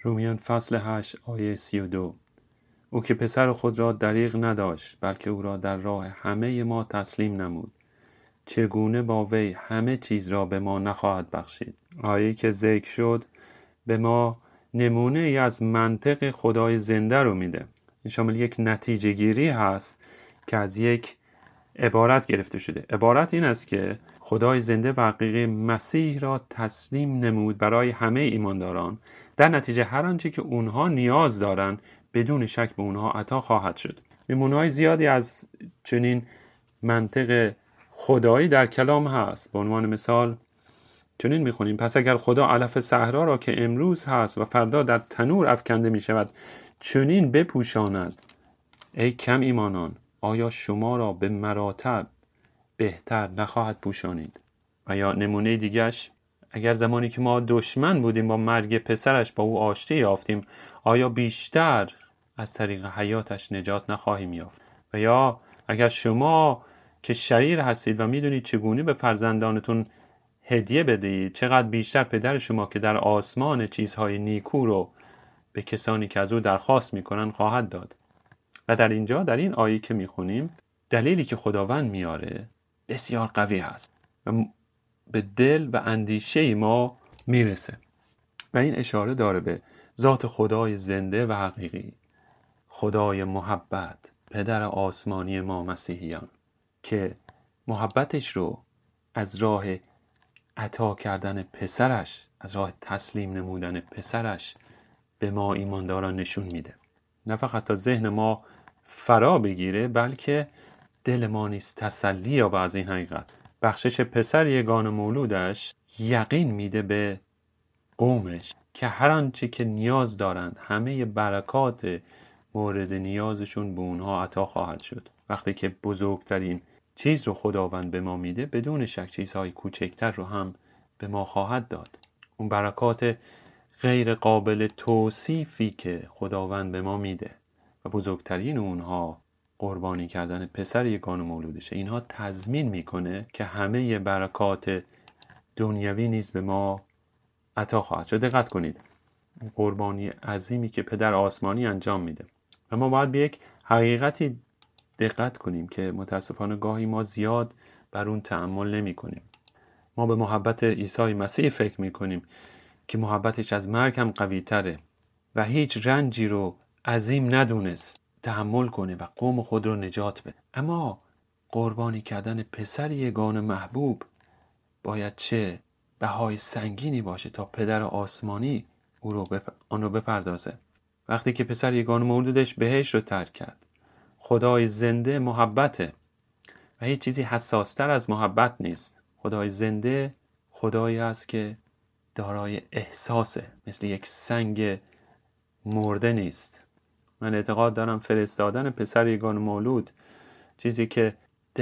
رومیان فصل 8 آیه 32. او که پسر خود را دریغ نداشت بلکه او را در راه همه ما تسلیم نمود، چگونه با وی همه چیز را به ما نخواهد بخشید؟ آیه که ذکر شد به ما نمونه ای از منطق خدای زنده رو میده. این شامل یک نتیجه گیری هست که از یک عبارت گرفته شده. عبارت این است که خدای زنده و حقیقی مسیح را تسلیم نمود برای همه ایمانداران. در نتیجه هر آنچه که اونها نیاز دارند بدون شک به اونها عطا خواهد شد. نمونه‌های زیادی از چنین منطق خدایی در کلام هست. به عنوان مثال چنین میخونیم: پس اگر خدا علف صحرا را که امروز هست و فردا در تنور افکنده میشود چنین بپوشاند، ای کم ایمانان، آیا شما را به مراتب بهتر نخواهد پوشانید؟ و یا نمونه دیگش: اگر زمانی که ما دشمن بودیم با مرگ پسرش با او آشتی یافتیم، آیا بیشتر از طریق حیاتش نجات نخواهیم یافت؟ و یا اگر شما که شریر هستید و میدونید چگونه به فرزندانتون هدیه بدهید، چقدر بیشتر پدر شما که در آسمان چیزهای نیکو رو به کسانی که از او درخواست میکنن خواهد داد. و در اینجا در این آیه که میخونیم دلیلی که خداوند میاره بسیار قوی هست و به دل و اندیشه ما میرسه و این اشاره داره به ذات خدای زنده و حقیقی، خدای محبت، پدر آسمانی ما مسیحیان، که محبتش رو از راه عطا کردن پسرش، از راه تسلیم نمودن پسرش به ما ایمانداران نشون میده. نه فقط تا ذهن ما فرا بگیره بلکه دل ما نیز تسلی یابه از این حقیقت. بخشش پسر یگانه مولودش یقین میده به قومش که هر آنچه که نیاز دارند، همه برکات مورد نیازشون به اونها عطا خواهد شد. وقتی که بزرگترین چیز رو خداوند به ما میده، بدون شک چیزهای کوچکتر رو هم به ما خواهد داد. اون برکات غیر قابل توصیفی که خداوند به ما میده و بزرگترین اونها قربانی کردن پسر یگانه مولودشه. اینها تضمین میکنه که همه برکات دنیوی نیز به ما عطا خواهد شد. دقت کنید، قربانی عظیمی که پدر آسمانی انجام میده. و ما باید به یک حقیقتی دقت کنیم که متاسفانه گاهی ما زیاد بر اون تأمل نمی کنیم. ما به محبت عیسی مسیح فکر می کنیم که محبتش از مرگ هم قوی تره و هیچ رنجی رو عظیم ندونست تحمل کنه و قوم خود رو نجات بده. اما قربانی کردن پسر یگانه محبوب باید چه بهای سنگینی باشه تا پدر آسمانی آن رو بپردازه. وقتی که پسر یگانه مولودش بهشت رو ترک کرد، خدای زنده محبته و هیچ چیزی حساستر از محبت نیست. خدای زنده خدایی است که دارای احساسه، مثل یک سنگ مرده نیست. من اعتقاد دارم فرستادن پسر یگانه مولود چیزی که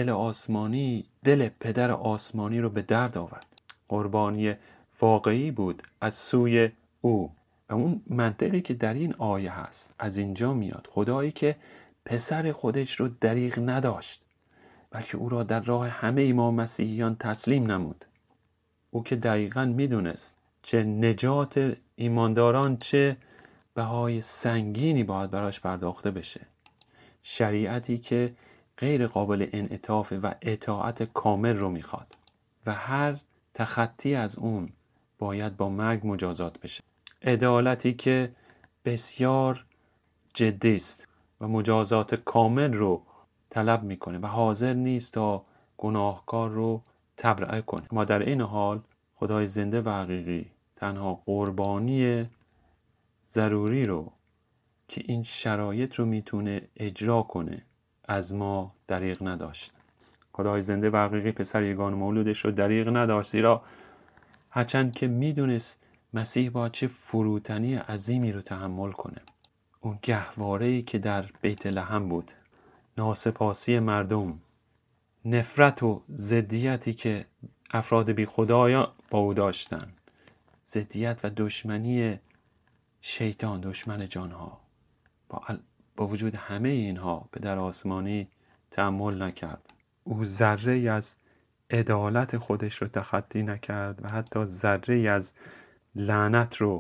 دل پدر آسمانی رو به درد آورد. قربانی واقعی بود از سوی او. و اون منطقی که در این آیه هست از اینجا میاد. خدایی که پسر خودش رو دریغ نداشت بلکه او را در راه همه ما مسیحیان تسلیم نمود. او که دقیقاً میدونست چه نجات ایمانداران چه بهای سنگینی باید براش پرداخته بشه. شریعتی که غیر قابل انعطاف و اطاعت کامل رو میخواد و هر تخطی از اون باید با مرگ مجازات بشه. عدالتی که بسیار جدی است و مجازات کامل رو طلب میکنه و حاضر نیست تا گناهکار رو تبرئه کنه. ما در این حال خدای زنده و حقیقی تنها قربانی ضروری رو که این شرایط رو میتونه اجرا کنه از ما دریغ نداشت. خدای زنده و حقیقی پسر یگانه مولودش رو دریغ نداشت، زیرا هرچند که میدونست مسیح با چه فروتنی عظیمی رو تحمل کنه. اون گهواره‌ای که در بیت لحم بود، ناسپاسی مردم، نفرت و ضدیتی که افراد بی خدایا با او داشتن، ضدیت و دشمنی شیطان، دشمن جانها، با وجود همه اینها پدر آسمانی تحمل نکرد. او ذره از عدالت خودش رو تخطی نکرد و حتی ذره از لعنت رو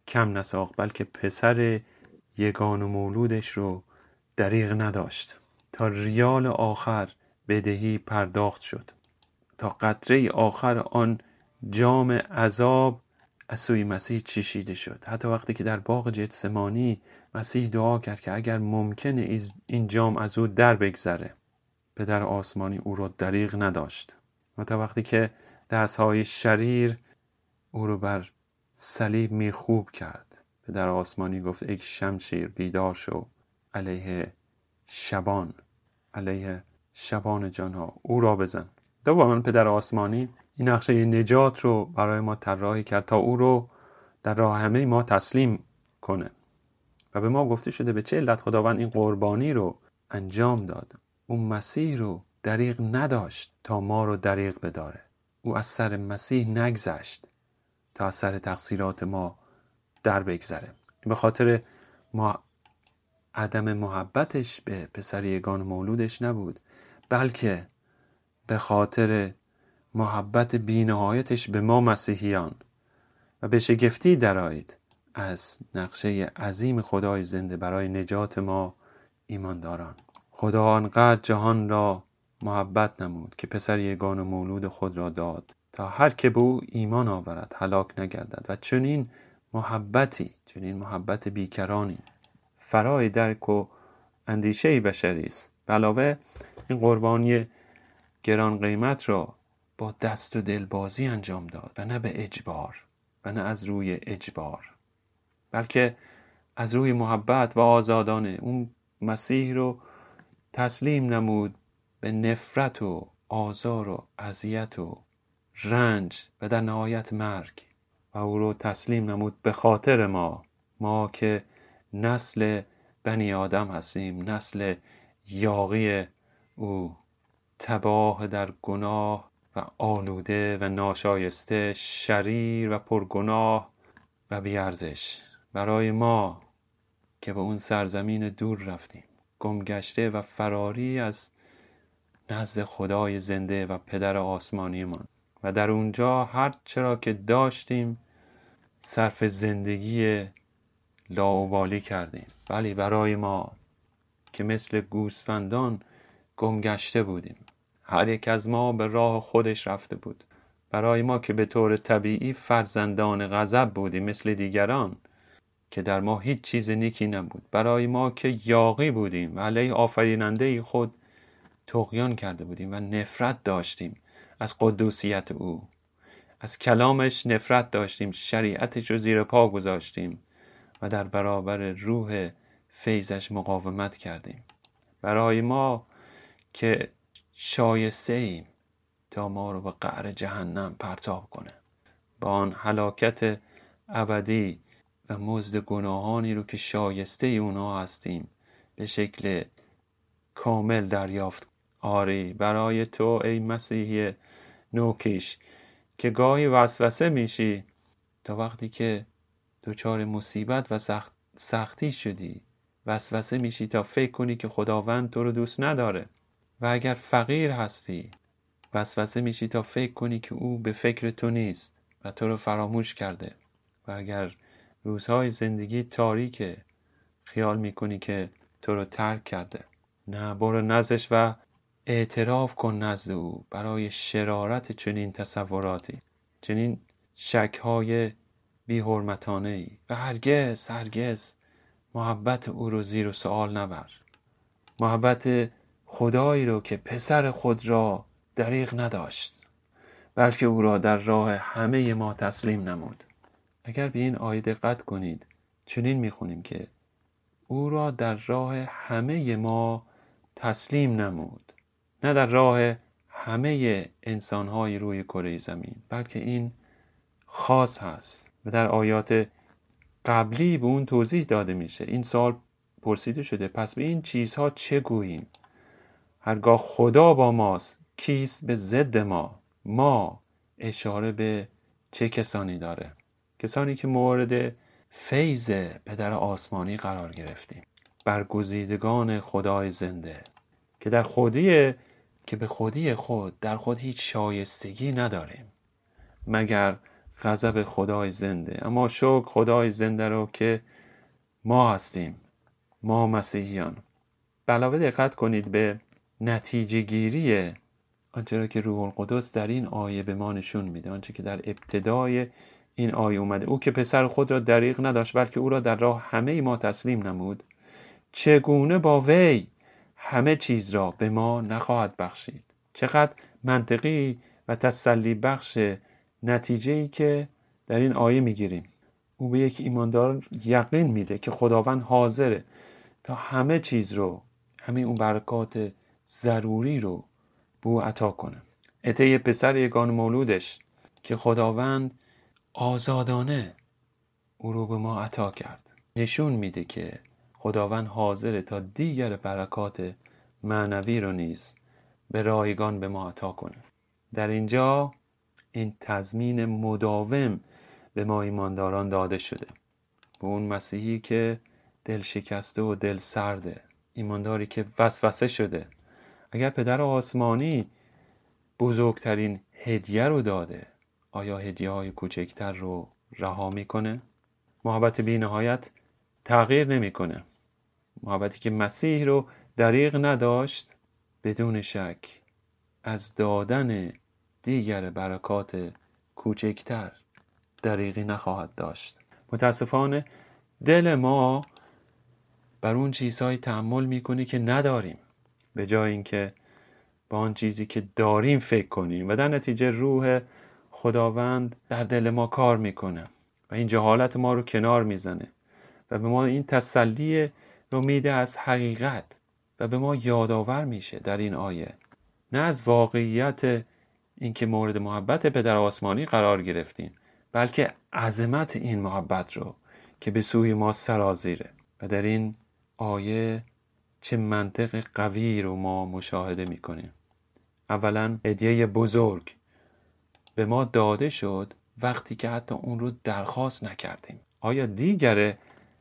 کم نساخت، بلکه پسر یگان و مولودش رو دریغ نداشت. تا ریال آخر بدهی پرداخت شد، تا قطره آخر آن جام عذاب از سوی مسیح چشیده شد. حتی وقتی که در باغ گتسمانی مسیح دعا کرد که اگر ممکنه این جام از او در بگذره، پدر آسمانی او را دریغ نداشت. حتی وقتی که دستهای شریر او رو بر صلیب میخوب کرد، پدر آسمانی گفت ای شمشیر بیدار شو علیه شبان جانها، او را بزن. دوباره پدر آسمانی این نقشه نجات رو برای ما طراحی کرد تا او رو در راه همه ما تسلیم کنه. و به ما گفته شده به چه علت خداوند این قربانی رو انجام داد. اون مسیح رو دریغ نداشت تا ما رو دریغ بداره. او از سر مسیح نگذشت تا از سر تقصیرات ما در بگذره. به خاطر ما عدم محبتش به پسر یگان مولودش نبود، بلکه به خاطر محبت بی‌نهایتش به ما مسیحیان و به شگفتی درآیید از نقشه عظیم خدای زنده برای نجات ما ایمانداران. خدا آنقدر جهان را محبت نمود که پسر یگان مولود خود را داد تا هر که به او ایمان آورد هلاک نگردد. و چنین محبت بیکرانی فرای درک و اندیشه بشری است. به علاوه این قربانی گران قیمت را با دست و دلبازی انجام داد و نه به اجبار و نه از روی اجبار، بلکه از روی محبت و آزادانه. اون مسیح رو تسلیم نمود به نفرت و آزار و اذیت و رنج و در نهایت مرگ، و او رو تسلیم نمود به خاطر ما که نسل بنی آدم هستیم، نسل یاغی او، تباه در گناه و آلوده و ناشایسته، شریر و پرگناه و بیارزش. برای ما که به اون سرزمین دور رفتیم، گمگشته و فراری از نزد خدای زنده و پدر آسمانیمان، و در اونجا هر چرا که داشتیم صرف زندگی لاابالی کردیم. ولی برای ما که مثل گوسفندان گمگشته بودیم، هر یک از ما به راه خودش رفته بود، برای ما که به طور طبیعی فرزندان غضب بودیم مثل دیگران که در ما هیچ چیز نیکی نبود، برای ما که یاغی بودیم و علیه آفریننده خود طغیان کرده بودیم و نفرت داشتیم از قدوسیت او، از کلامش نفرت داشتیم، شریعتش رو زیر پا گذاشتیم و در برابر روح فیضش مقاومت کردیم. برای ما که شایسته ایم تا ما رو به قعر جهنم پرتاب کنه، با آن هلاکت ابدی و مزد گناهانی رو که شایسته اونا هستیم به شکل کامل دریافت. آری برای تو ای مسیحی نوکیش که گاهی وسوسه میشی، تا وقتی که دچار مصیبت و سختی شدی وسوسه میشی تا فکر کنی که خداوند تو رو دوست نداره، و اگر فقیر هستی وسوسه میشی تا فکر کنی که او به فکر تو نیست و تو رو فراموش کرده، و اگر روزهای زندگی تاریکه خیال میکنی که تو رو ترک کرده. نه، برو نزدش و اعتراف کن نزد او برای شرارت چنین تصوراتی، چنین شکهای بی حرمتانه ای، و هرگز محبت او رو زیر سوال نبر. محبت خدایی رو که پسر خود را دریغ نداشت، بلکه او را در راه همه ما تسلیم نمود. اگر به این آیه دقت کنید، چنین میخونیم که او را در راه همه ما تسلیم نمود، نه در راه همه انسانهای روی کره زمین، بلکه این خاص هست و در آیات قبلی به اون توضیح داده میشه. این سوال پرسیده شده پس به این چیزها چه گوییم؟ هرگاه خدا با ماست کیست به ضد ما اشاره به چه کسانی داره؟ کسانی که مورد فیض پدر آسمانی قرار گرفتیم، برگزیدگان خدای زنده که به خودی خود در خود هیچ شایستگی نداریم مگر غضب خدای زنده. اما شکر خدای زنده رو که ما هستیم، ما مسیحیان. به علاوه دقت کنید به نتیجه گیری آنچه را که روح القدس در این آیه به ما نشون میده، آنچه که در ابتدای این آیه اومده: او که پسر خود را دریغ نداشت بلکه او را در راه همه ما تسلیم نمود، چگونه با وی همه چیز را به ما نخواهد بخشید. چقدر منطقی و تسلی بخش نتیجه‌ای که در این آیه میگیریم. او به یک ایماندار یقین میده که خداوند حاضره تا همه چیز رو، همه اون برکات ضروری رو به او عطا کنه. عطیه پسر یگانه مولودش که خداوند آزادانه او رو به ما عطا کرد نشون میده که خداوند حاضره تا دیگر برکات معنوی رو نیز به رایگان به ما عطا کنه. در اینجا این تضمین مداوم به ما ایمانداران داده شده. به اون مسیحی که دل شکسته و دل سرده، ایمانداری که وسوسه شده، اگر پدر آسمانی بزرگترین هدیه رو داده، آیا هدیه های کوچکتر رو رها میکنه؟ محبت بی نهایت تغییر نمیکنه. محبتی که مسیح رو دریغ نداشت، بدون شک از دادن دیگر برکات کوچکتر دریغی نخواهد داشت. متاسفانه دل ما بر اون چیزهایی تحمل میکنه که نداریم، به جای اینکه با آن چیزی که داریم فکر کنیم، و در نتیجه روح خداوند در دل ما کار میکنه و این جهالت ما رو کنار میزنه و به ما این تسلی رو میده از حقیقت و به ما یادآور میشه در این آیه، نه از واقعیت اینکه مورد محبت پدر آسمانی قرار گرفتیم، بلکه عظمت این محبت رو که به سوی ما سرازیره. و در این آیه چه منطق قوی رو ما مشاهده میکنیم. اولا هدیه بزرگ به ما داده شد وقتی که حتی اون رو درخواست نکردیم. آیا دیگر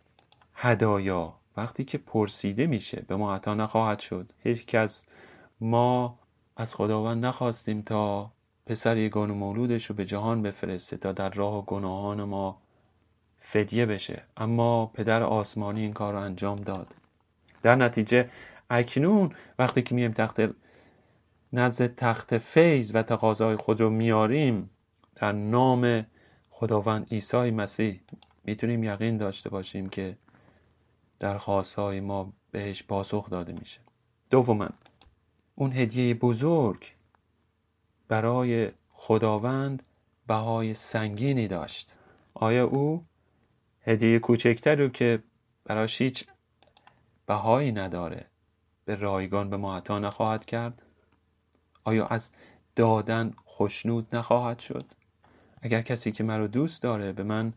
هدایا وقتی که پرسیده میشه به ما عطا نخواهد شد؟ هیچ کس ما از خداوند نخواستیم تا پسر یگانه مولودش رو به جهان بفرسته تا در راه گناهان ما فدیه بشه، اما پدر آسمانی این کار رو انجام داد. در نتیجه اکنون وقتی که میایم نزد تخت فیض و تقاضای خود رو میاریم در نام خداوند عیسی مسیح، میتونیم یقین داشته باشیم که درخواست‌های ما بهش پاسخ داده میشه. دوما اون هدیه بزرگ برای خداوند بهای سنگینی داشت. آیا او هدیه کوچکتر رو که براش هیچ بهایی نداره به رایگان به ما عطا نخواهد کرد؟ آیا از دادن خوشنود نخواهد شد؟ اگر کسی که مرا دوست داره به من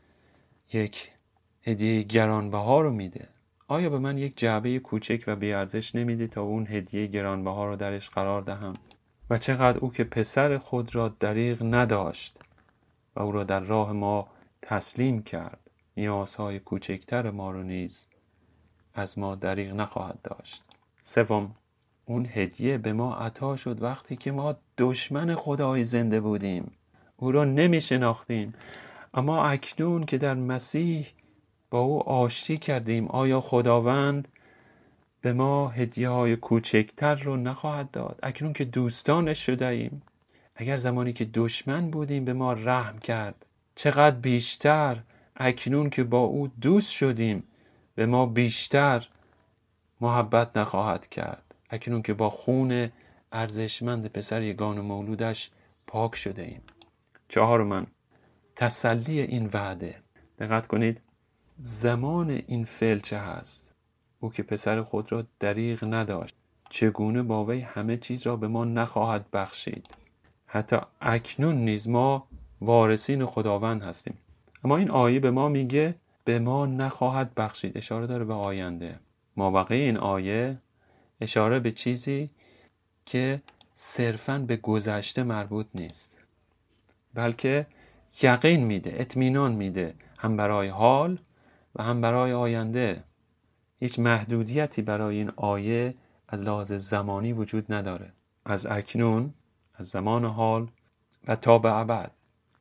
یک هدیه گرانبها رو میده، آیا به من یک جعبه کوچک و بی‌ارزش نمیده تا اون هدیه گرانبها رو درش قرار دهم؟ و چقدر او که پسر خود را دریغ نداشت و او را در راه ما تسلیم کرد، نیازهای کوچکتر ما رو نیز از ما دریغ نخواهد داشت. سوم، اون هدیه به ما عطا شد وقتی که ما دشمن خدای زنده بودیم، او را نمی شناختیم، اما اکنون که در مسیح با او آشتی کردیم، آیا خداوند به ما هدیه های کوچکتر رو نخواهد داد؟ اکنون که دوستانش شده ایم، اگر زمانی که دشمن بودیم به ما رحم کرد، چقدر بیشتر اکنون که با او دوست شدیم به ما بیشتر محبت نخواهد کرد. اکنون که با خون ارزشمند پسر یگانه مولودش پاک شده ایم. چهارم، تسلی این وعده. دقت کنید زمان این فعل چه هست؟ او که پسر خود را دریغ نداشت، چگونه با وی همه چیز را به ما نخواهد بخشید؟ حتی اکنون نیز ما وارثین خداوند هستیم، اما این آیه به ما میگه به ما نخواهد بخشید. اشاره داره به آینده. مابقی این آیه اشاره به چیزی که صرفاً به گذشته مربوط نیست، بلکه یقین میده، اطمینان میده، هم برای حال و هم برای آینده. هیچ محدودیتی برای این آیه از لحاظ زمانی وجود نداره. از اکنون، از زمان حال و تا به ابد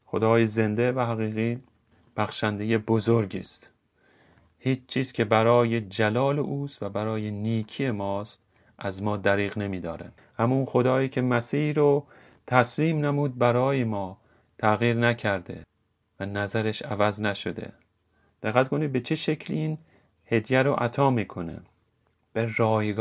خدای زنده و حقیقی بخشنده بزرگ است. هیچ چیز که برای جلال اوست و برای نیکی ماست از ما دریغ نمی‌داره. همون خدایی که مسیح رو تسلیم نمود برای ما تغییر نکرده و نظرش عوض نشده. دقت کنید به چه شکلی این هدیه رو عطا میکنه. به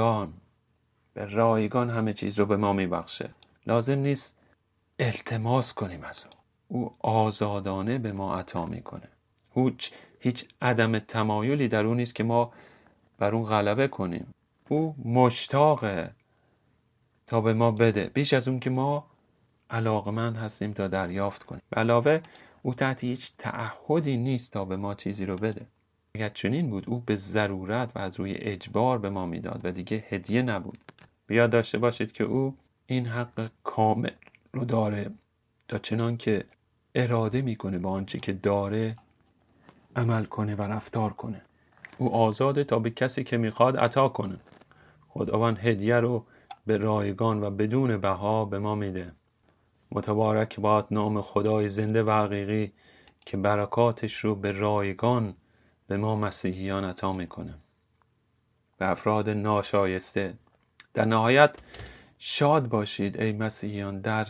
رایگان همه چیز رو به ما میبخشه. لازم نیست التماس کنیم از او آزادانه به ما عطا میکنه. هیچ عدم تمایلی در اون نیست که ما بر اون غلبه کنیم. او مشتاقه تا به ما بده، بیش از اون که ما علاقمند هستیم تا دریافت کنیم. به علاوه او تحت هیچ تعهدی نیست تا به ما چیزی رو بده. اگر چنین بود او به ضرورت و از روی اجبار به ما میداد و دیگه هدیه نبود. بیاد داشته باشید که او این حق کامل رو داره تا چنان که اراده میکنه با آنچه که داره عمل کنه و رفتار کنه. او آزاده تا به کسی که میخواد عطا کنه. خداوند هدیه رو به رایگان و بدون بها به ما میده. متبارک باد نام خدای زنده و حقیقی که برکاتش رو به رایگان به ما مسیحیان عطا میکنه. به افراد ناشایسته در نهایت شاد باشید ای مسیحیان در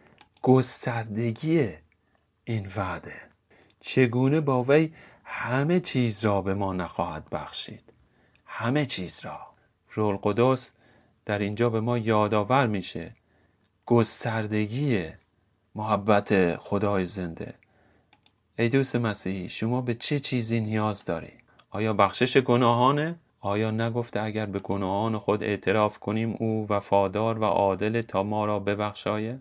گستردگی این وعده. چگونه با وی همه چیز را به ما نخواهد بخشید. همه چیز را. روح القدس در اینجا به ما یادآور میشه گستردگی محبت خدای زنده. ای دوست مسیحی، شما به چه چیزی نیاز داری؟ آیا بخشش گناهانه؟ آیا نگفته اگر به گناهان خود اعتراف کنیم او وفادار و عادل تا ما را ببخشاید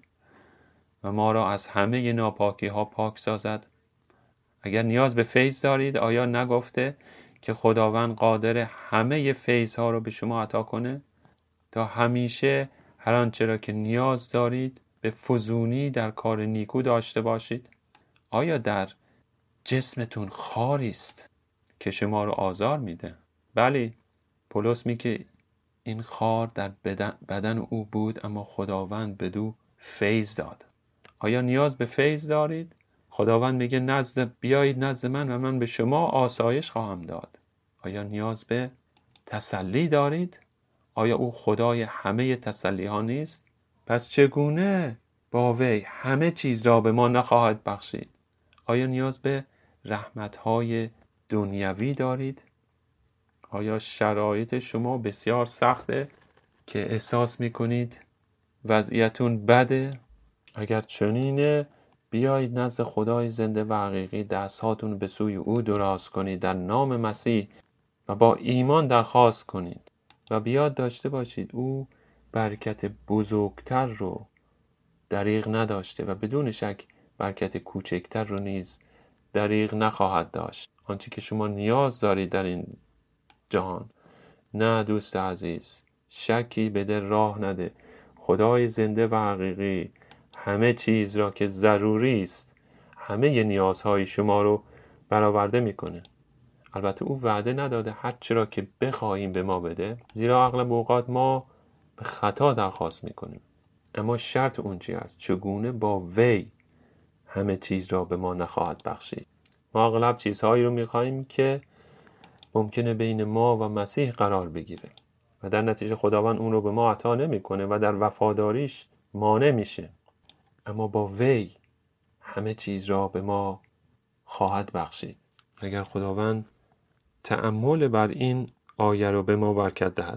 و ما را از همه ناپاکی ها پاک سازد؟ اگر نیاز به فیض دارید آیا نگفته که خداوند قادر همه فیض ها را به شما عطا کنه تا همیشه هر آنچه را که نیاز دارید به فزونی در کار نیکو داشته باشید؟ آیا در جسمتون خاری است که شما رو آزار میده؟ بله، پولس میگه این خار در بدن او بود اما خداوند بدو فیض داد. آیا نیاز به فیض دارید؟ خداوند میگه بیایید نزد من و من به شما آسایش خواهم داد. آیا نیاز به تسلی دارید؟ آیا او خدای همه تسلی ها نیست؟ پس چگونه با وی همه چیز را به ما نخواهد بخشید؟ آیا نیاز به رحمت های دنیوی دارید؟ آیا شرایط شما بسیار سخته که احساس میکنید وضعیتون بده؟ اگر چنینه بیایید نزد خدای زنده و حقیقی، دستهاتون به سوی او دراز کنید در نام مسیح و با ایمان درخواست کنید و بیاد داشته باشید او برکت بزرگتر رو دریغ نداشته و بدون شک برکت کوچکتر رو نیز دریغ نخواهد داشت. آنچه که شما نیاز دارید در این جهان. نه دوست عزیز، شکی به دل راه نده. خدای زنده و حقیقی همه چیز را که ضروری است، همه نیازهای شما رو برآورده میکنه. البته او وعده نداده هر چی را که بخواهیم به ما بده، زیرا اغلب اوقات ما به خطا درخواست میکنیم. اما شرط اون چی است؟ چگونه با وی همه چیز را به ما نخواهد بخشید. ما اغلب چیزهایی رو میخواهیم که ممکنه بین ما و مسیح قرار بگیره و در نتیجه خداوند اون رو به ما عطا نمیکنه و در وفاداریش مانع میشه. اما با وی همه چیز را به ما خواهد بخشید. اگر خداوند تأمل بر این آیه رو به ما برکت دهد.